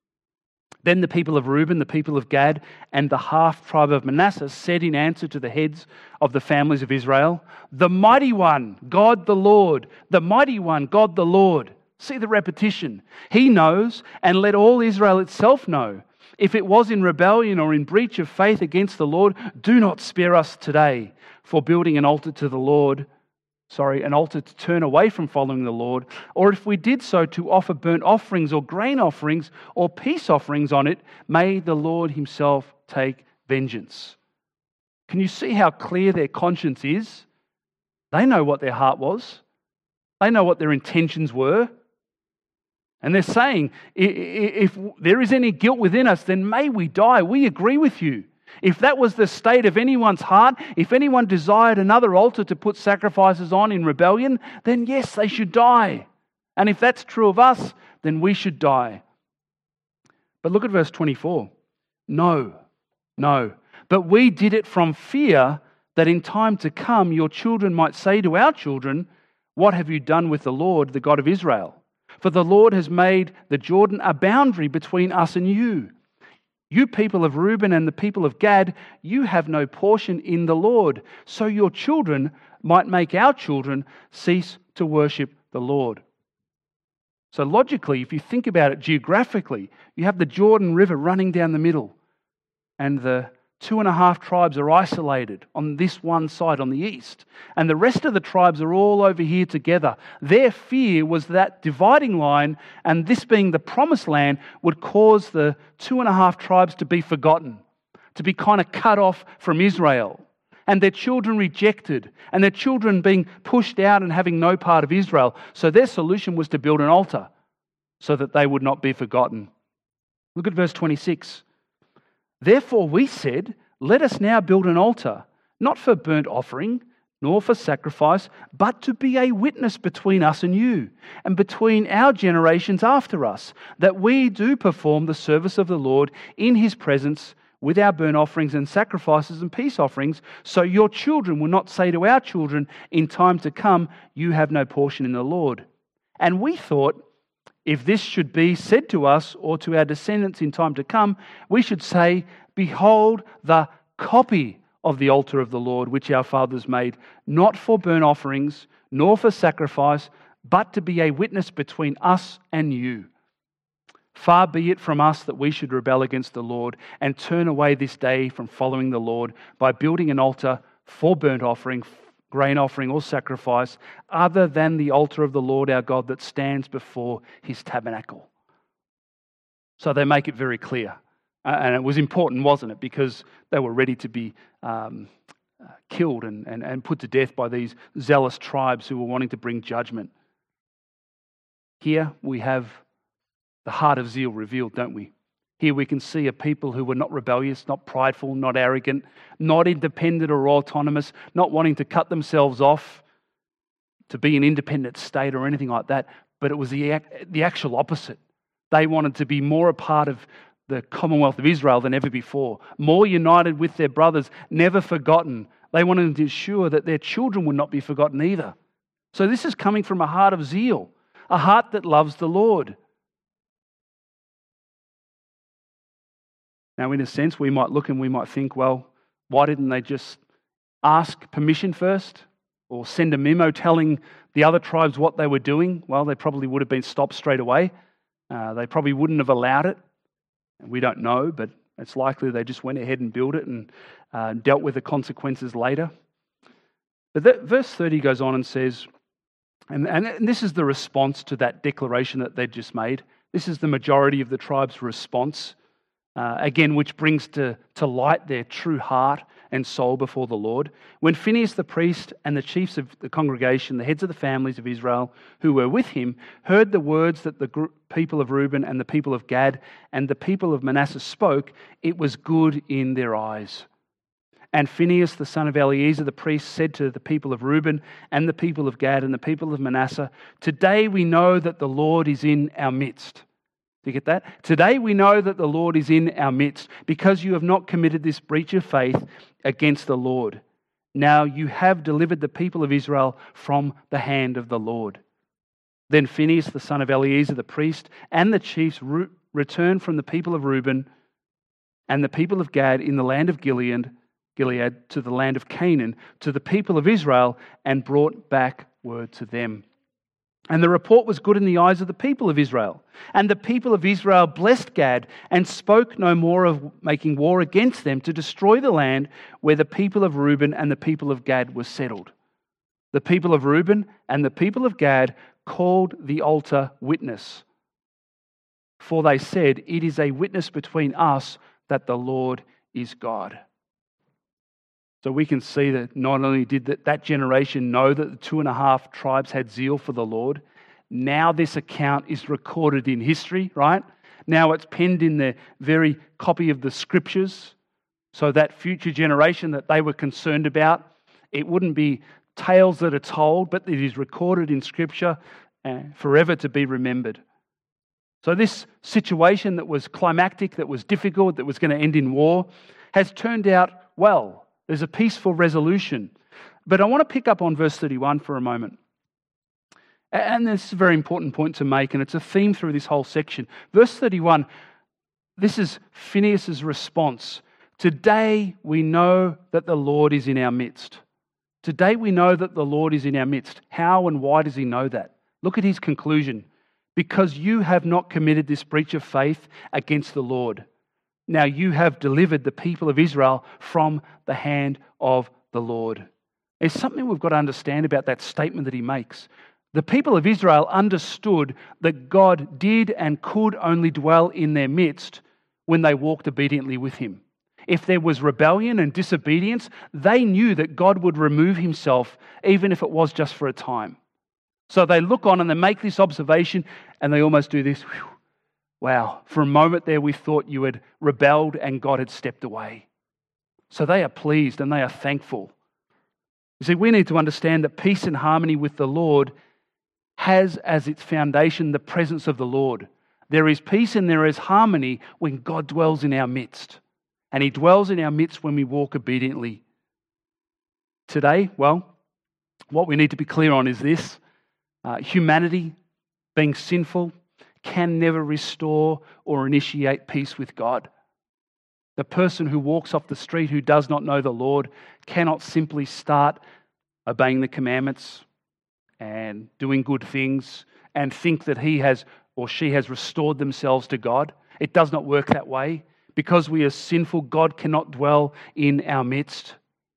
Then the people of Reuben, the people of Gad, and the half tribe of Manasseh said in answer to the heads of the families of Israel, "The mighty one, God the Lord, the mighty one, God the Lord." See the repetition. He knows, and let all Israel itself know. If it was in rebellion or in breach of faith against the Lord, do not spare us today for building an altar to the Lord, sorry, an altar to turn away from following the Lord, or if we did so to offer burnt offerings or grain offerings or peace offerings on it, may the Lord Himself take vengeance. Can you see how clear their conscience is? They know what their heart was. They know what their intentions were. And they're saying, if there is any guilt within us, then may we die. We agree with you. If that was the state of anyone's heart, if anyone desired another altar to put sacrifices on in rebellion, then yes, they should die. And if that's true of us, then we should die. But look at verse twenty-four. No, no. But we did it from fear that in time to come your children might say to our children, "What have you done with the Lord, the God of Israel? For the Lord has made the Jordan a boundary between us and you. You people of Reuben and the people of Gad, you have no portion in the Lord, so your children might make our children cease to worship the Lord. So logically, if you think about it geographically, you have the Jordan River running down the middle, and the two and a half tribes are isolated on this one side, on the east, and the rest of the tribes are all over here together. Their fear was that dividing line, and this being the promised land, would cause the two and a half tribes to be forgotten, to be kind of cut off from Israel, and their children rejected, and their children being pushed out and having no part of Israel. So their solution was to build an altar so that they would not be forgotten. Look at verse twenty-six. Therefore we said, let us now build an altar, not for burnt offering, nor for sacrifice, but to be a witness between us and you, and between our generations after us, that we do perform the service of the Lord in his presence with our burnt offerings and sacrifices and peace offerings, so your children will not say to our children in time to come, you have no portion in the Lord. And we thought, if this should be said to us or to our descendants in time to come, we should say, behold the copy of the altar of the Lord, which our fathers made, not for burnt offerings, nor for sacrifice, but to be a witness between us and you. Far be it from us that we should rebel against the Lord and turn away this day from following the Lord by building an altar for burnt offering, grain offering or sacrifice, other than the altar of the Lord our God that stands before his tabernacle. So they make it very clear. Uh, and it was important, wasn't it? Because they were ready to be um, uh, killed and, and, and put to death by these zealous tribes who were wanting to bring judgment. Here we have the heart of zeal revealed, don't we? Here we can see a people who were not rebellious, not prideful, not arrogant, not independent or autonomous, not wanting to cut themselves off to be an independent state or anything like that, but it was the, the actual opposite. They wanted to be more a part of the Commonwealth of Israel than ever before, more united with their brothers, never forgotten. They wanted to ensure that their children would not be forgotten either. So this is coming from a heart of zeal, a heart that loves the Lord. Now, in a sense, we might look and we might think, well, why didn't they just ask permission first or send a memo telling the other tribes what they were doing? Well, they probably would have been stopped straight away. Uh, they probably wouldn't have allowed it. We don't know, but it's likely they just went ahead and built it and uh, dealt with the consequences later. But that, verse thirty goes on and says, and, and this is the response to that declaration that they'd just made. This is the majority of the tribe's response. Uh, again, which brings to, to light their true heart and soul before the Lord. When Phinehas the priest and the chiefs of the congregation, the heads of the families of Israel who were with him, heard the words that the gr- people of Reuben and the people of Gad and the people of Manasseh spoke, it was good in their eyes. And Phinehas the son of Eleazar the priest said to the people of Reuben and the people of Gad and the people of Manasseh, today we know that the Lord is in our midst. Do you get that? Today we know that the Lord is in our midst because you have not committed this breach of faith against the Lord. Now you have delivered the people of Israel from the hand of the Lord. Then Phinehas, the son of Eleazar the priest, and the chiefs re- returned from the people of Reuben and the people of Gad in the land of Gilead, Gilead to the land of Canaan, to the people of Israel, and brought back word to them. And the report was good in the eyes of the people of Israel. And the people of Israel blessed Gad and spoke no more of making war against them to destroy the land where the people of Reuben and the people of Gad were settled. The people of Reuben and the people of Gad called the altar witness. For they said, it is a witness between us that the Lord is God. So we can see that not only did that, that generation know that the two and a half tribes had zeal for the Lord, now this account is recorded in history, right? Now it's penned in the very copy of the scriptures, so that future generation that they were concerned about, it wouldn't be tales that are told, but it is recorded in scripture uh, forever to be remembered. So this situation that was climactic, that was difficult, that was going to end in war, has turned out well. There's a peaceful resolution. But I want to pick up on verse thirty-one for a moment. And this is a very important point to make, and it's a theme through this whole section. Verse thirty-one, this is Phinehas' response. Today we know that the Lord is in our midst. Today we know that the Lord is in our midst. How and why does he know that? Look at his conclusion. Because you have not committed this breach of faith against the Lord. Now you have delivered the people of Israel from the hand of the Lord. There's something we've got to understand about that statement that he makes. The people of Israel understood that God did and could only dwell in their midst when they walked obediently with him. If there was rebellion and disobedience, they knew that God would remove himself, even if it was just for a time. So they look on and they make this observation and they almost do this. Whew, wow, for a moment there we thought you had rebelled and God had stepped away. So they are pleased and they are thankful. You see, we need to understand that peace and harmony with the Lord has as its foundation the presence of the Lord. There is peace and there is harmony when God dwells in our midst. And he dwells in our midst when we walk obediently. Today, well, what we need to be clear on is this. Uh, humanity, being sinful, can never restore or initiate peace with God. The person who walks off the street who does not know the Lord cannot simply start obeying the commandments and doing good things and think that he has or she has restored themselves to God. It does not work that way. Because we are sinful, God cannot dwell in our midst.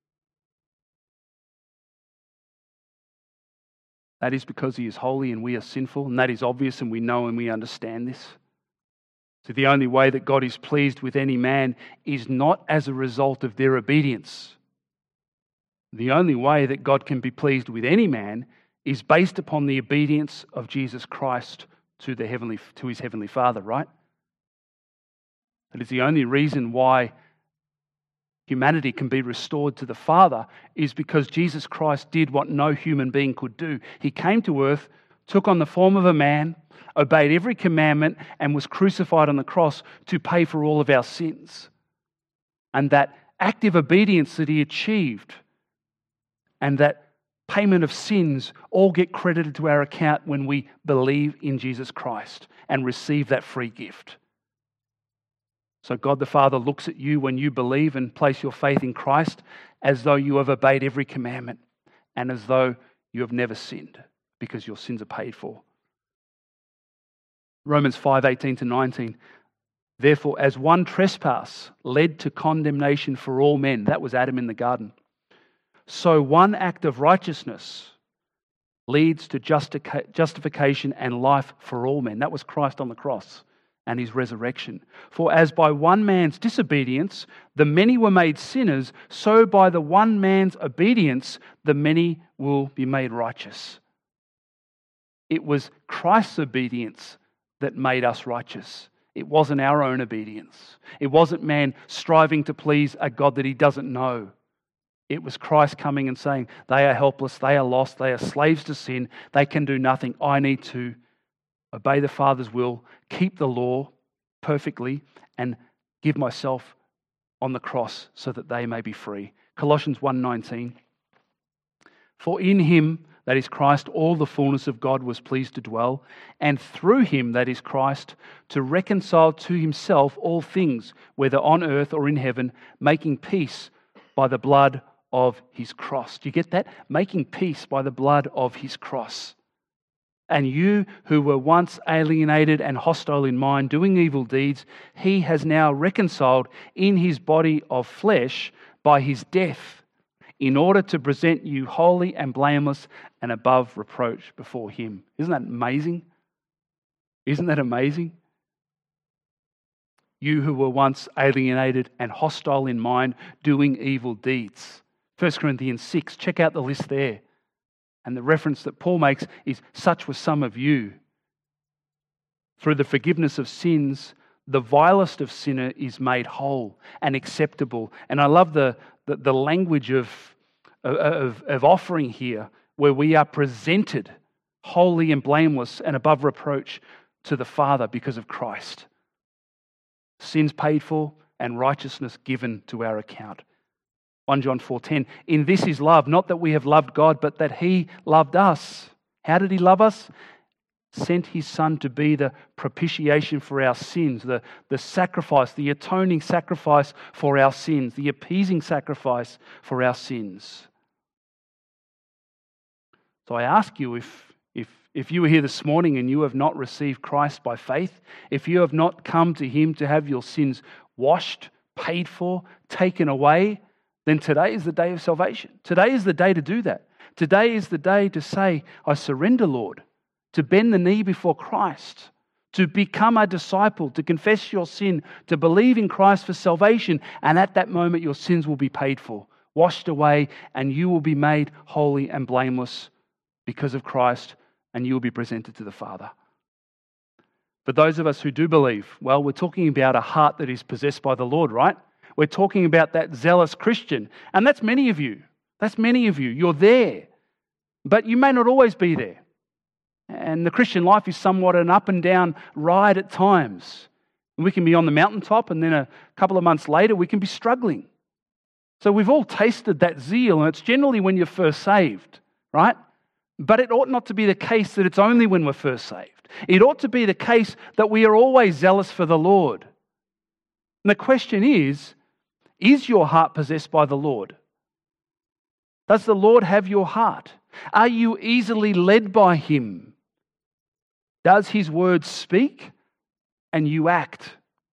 That is because he is holy and we are sinful, and that is obvious and we know and we understand this. So the only way that God is pleased with any man is not as a result of their obedience. The only way that God can be pleased with any man is based upon the obedience of Jesus Christ to the heavenly to his heavenly Father, right? That is the only reason why humanity can be restored to the Father is because Jesus Christ did what no human being could do. He came to earth, took on the form of a man, obeyed every commandment, and was crucified on the cross to pay for all of our sins. And that active obedience that he achieved and that payment of sins all get credited to our account when we believe in Jesus Christ and receive that free gift. So God the Father looks at you when you believe and place your faith in Christ as though you have obeyed every commandment and as though you have never sinned because your sins are paid for. Romans five eighteen to nineteen. Therefore, as one trespass led to condemnation for all men, that was Adam in the garden, so one act of righteousness leads to justica- justification and life for all men. That was Christ on the cross and his resurrection. For as by one man's disobedience the many were made sinners, so by the one man's obedience the many will be made righteous. It was Christ's obedience that made us righteous. It wasn't our own obedience. It wasn't man striving to please a God that he doesn't know. It was Christ coming and saying, they are helpless, they are lost, they are slaves to sin, they can do nothing. I need to obey the Father's will, keep the law perfectly, and give myself on the cross so that they may be free. Colossians one nineteen. For in him, that is Christ, all the fullness of God was pleased to dwell, and through him, that is Christ, to reconcile to himself all things, whether on earth or in heaven, making peace by the blood of his cross. Do you get that? Making peace by the blood of his cross. And you who were once alienated and hostile in mind, doing evil deeds, he has now reconciled in his body of flesh by his death, in order to present you holy and blameless and above reproach before him. Isn't that amazing? Isn't that amazing? You who were once alienated and hostile in mind, doing evil deeds. First Corinthians six, check out the list there. And the reference that Paul makes is, such were some of you. Through the forgiveness of sins, the vilest of sinner is made whole and acceptable. And I love the, the, the language of, of, of offering here, where we are presented holy and blameless and above reproach to the Father because of Christ. Sins paid for and righteousness given to our account. First John four ten, in this is love, not that we have loved God, but that he loved us. How did he love us? sent his Son to be the propitiation for our sins, the, the sacrifice, the atoning sacrifice for our sins, the appeasing sacrifice for our sins. So I ask you, if, if, if you were here this morning and you have not received Christ by faith, if you have not come to him to have your sins washed, paid for, taken away, then today is the day of salvation. Today is the day to do that. Today is the day to say, I surrender, Lord, to bend the knee before Christ, to become a disciple, to confess your sin, to believe in Christ for salvation, and at that moment your sins will be paid for, washed away, and you will be made holy and blameless because of Christ, and you will be presented to the Father. For those of us who do believe, well, we're talking about a heart that is possessed by the Lord, right? We're talking about that zealous Christian, and that's many of you. That's many of you. You're there, but you may not always be there. And the Christian life is somewhat an up and down ride at times. We can be on the mountaintop, and then a couple of months later we can be struggling. So we've all tasted that zeal, and it's generally when you're first saved, right? But it ought not to be the case that it's only when we're first saved. It ought to be the case that we are always zealous for the Lord. And the question is, is your heart possessed by the Lord? Does the Lord have your heart? Are you easily led by him? Does his word speak and you act?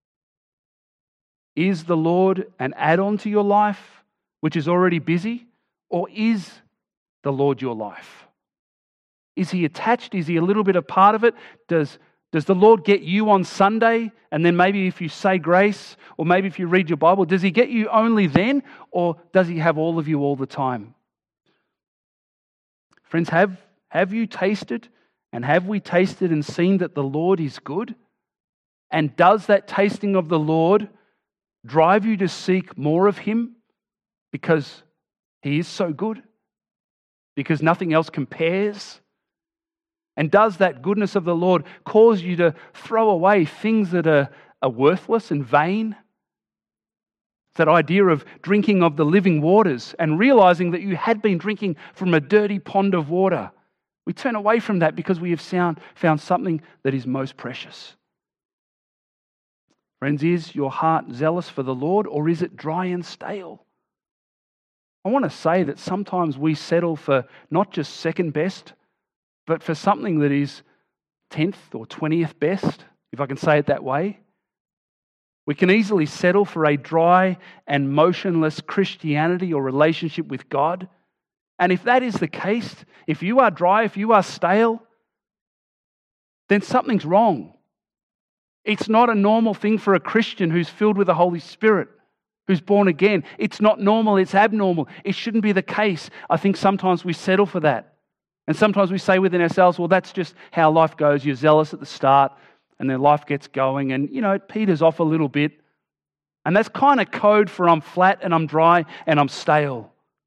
Is the Lord an add-on to your life, which is already busy? Or is the Lord your life? Is he attached? Is he a little bit a part of it? Does, does the Lord get you on Sunday, and then maybe if you say grace, or maybe if you read your Bible, does he get you only then, or does he have all of you all the time? Friends, have, have you tasted and have we tasted and seen that the Lord is good? And does that tasting of the Lord drive you to seek more of him because he is so good? Because nothing else compares? And does that goodness of the Lord cause you to throw away things that are, are worthless and vain? That idea of drinking of the living waters and realizing that you had been drinking from a dirty pond of water. We turn away from that because we have found, found something that is most precious. Friends, is your heart zealous for the Lord, or is it dry and stale? I want to say that sometimes we settle for not just second best, but for something that is tenth or twentieth best, if I can say it that way. We can easily settle for a dry and motionless Christianity or relationship with God. And if that is the case, if you are dry, if you are stale, then something's wrong. It's not a normal thing for a Christian who's filled with the Holy Spirit, who's born again. It's not normal, it's abnormal. It shouldn't be the case. I think sometimes we settle for that. And sometimes we say within ourselves, well, that's just how life goes. You're zealous at the start, and then life gets going, and, you know, it peters off a little bit. And that's kind of code for I'm flat and I'm dry and I'm stale.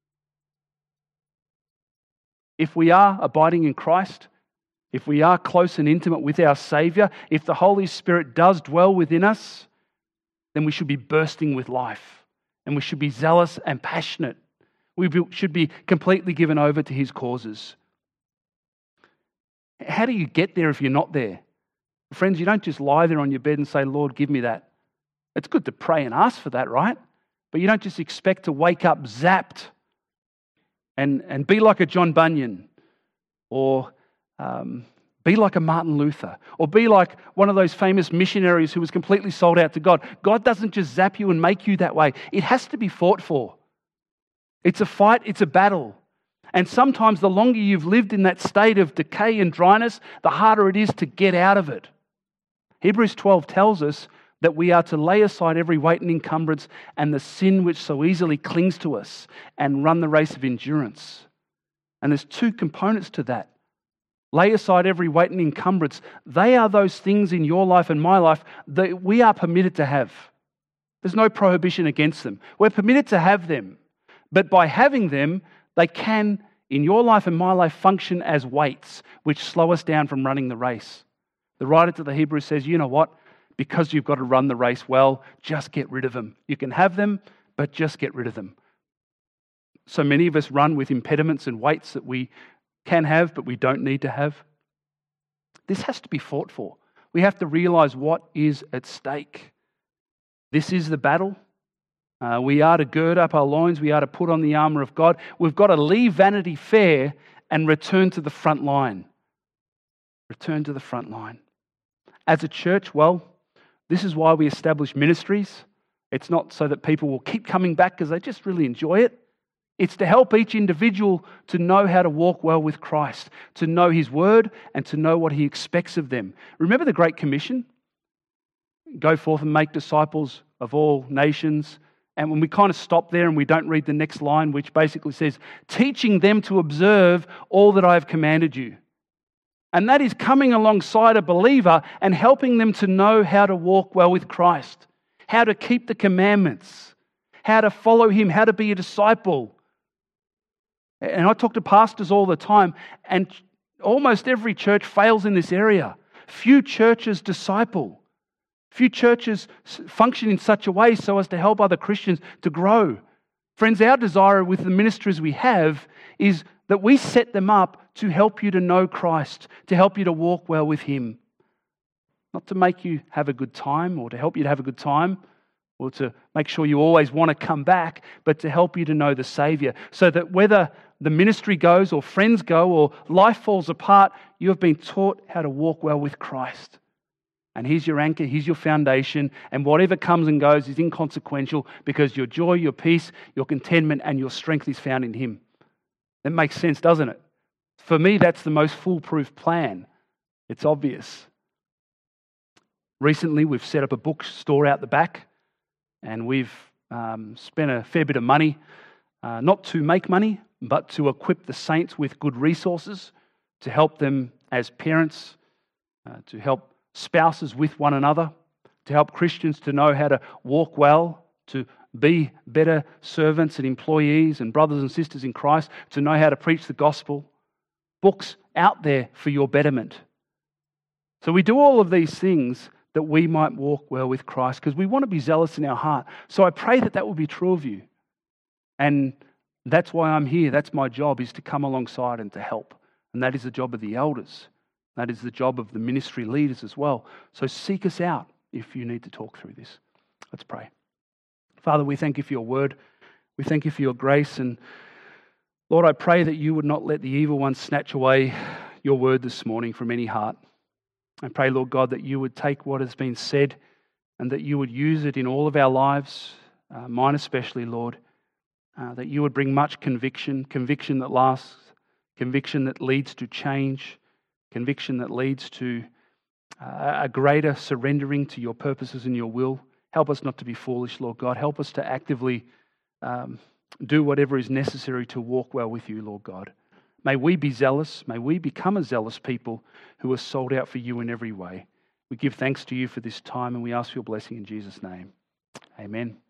If we are abiding in Christ, if we are close and intimate with our Savior, if the Holy Spirit does dwell within us, then we should be bursting with life, and we should be zealous and passionate. We should be completely given over to his causes. How do you get there if you're not there? Friends, you don't just lie there on your bed and say, Lord, give me that. It's good to pray and ask for that, right? But you don't just expect to wake up zapped and, and be like a John Bunyan, or um, be like a Martin Luther, or be like one of those famous missionaries who was completely sold out to God. God doesn't just zap you and make you that way. It has to be fought for. It's a fight, it's a battle. And sometimes the longer you've lived in that state of decay and dryness, the harder it is to get out of it. Hebrews twelve tells us that we are to lay aside every weight and encumbrance and the sin which so easily clings to us, and run the race of endurance. And there's two components to that. Lay aside every weight and encumbrance. They are those things in your life and my life that we are permitted to have. There's no prohibition against them. We're permitted to have them. But by having them, they can, in your life and my life, function as weights which slow us down from running the race. The writer to the Hebrews says, you know what? Because you've got to run the race well, just get rid of them. You can have them, but just get rid of them. So many of us run with impediments and weights that we can have, but we don't need to have. This has to be fought for. We have to realize what is at stake. This is the battle. Uh, we are to gird up our loins. We are to put on the armour of God. We've got to leave Vanity Fair and return to the front line. Return to the front line. As a church, well, this is why we establish ministries. It's not so that people will keep coming back because they just really enjoy it. It's to help each individual to know how to walk well with Christ, to know His word and to know what He expects of them. Remember the Great Commission? Go forth and make disciples of all nations. And when we kind of stop there and we don't read the next line, which basically says, teaching them to observe all that I have commanded you. And that is coming alongside a believer and helping them to know how to walk well with Christ, how to keep the commandments, how to follow Him, how to be a disciple. And I talk to pastors all the time, and almost every church fails in this area. Few churches disciple. Few churches function in such a way so as to help other Christians to grow. Friends, our desire with the ministries we have is that we set them up to help you to know Christ, to help you to walk well with Him. Not to make you have a good time or to help you to have a good time or to make sure you always want to come back, but to help you to know the Saviour, so that whether the ministry goes or friends go or life falls apart, you have been taught how to walk well with Christ. And He's your anchor, He's your foundation, and whatever comes and goes is inconsequential because your joy, your peace, your contentment and your strength is found in Him. That makes sense, doesn't it? For me, that's the most foolproof plan. It's obvious. Recently, we've set up a bookstore out the back, and we've um, spent a fair bit of money, uh, not to make money, but to equip the saints with good resources, to help them as parents, uh, to help spouses with one another, to help Christians to know how to walk well, to be better servants and employees and brothers and sisters in Christ, to know how to preach the gospel. Books out there for your betterment. So we do all of these things that we might walk well with Christ because we want to be zealous in our heart. So I pray that that will be true of you. And that's why I'm here. That's my job, is to come alongside and to help. And that is the job of the elders. That is the job of the ministry leaders as well. So seek us out if you need to talk through this. Let's pray. Father, we thank you for your word. We thank you for your grace. And Lord, I pray that you would not let the evil one snatch away your word this morning from any heart. I pray, Lord God, that you would take what has been said and that you would use it in all of our lives, uh, mine especially, Lord, uh, that you would bring much conviction, conviction that lasts, conviction that leads to change, conviction that leads to uh, a greater surrendering to your purposes and your will. Help us not to be foolish, Lord God. Help us to actively um, do whatever is necessary to walk well with you, Lord God. May we be zealous. May we become a zealous people who are sold out for you in every way. We give thanks to you for this time and we ask for your blessing in Jesus' name. Amen.